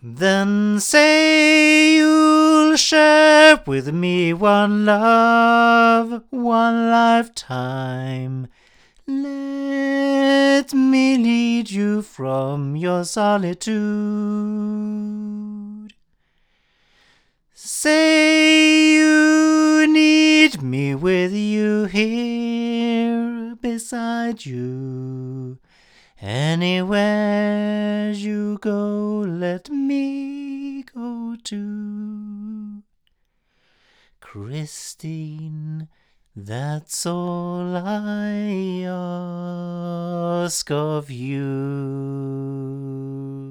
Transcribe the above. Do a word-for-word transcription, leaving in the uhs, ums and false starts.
Then say you'll share with me one love, one lifetime. Let me lead you from your solitude. Say you need me with you here beside you. Anywhere you go, let me go too. Christine, that's all I ask of you.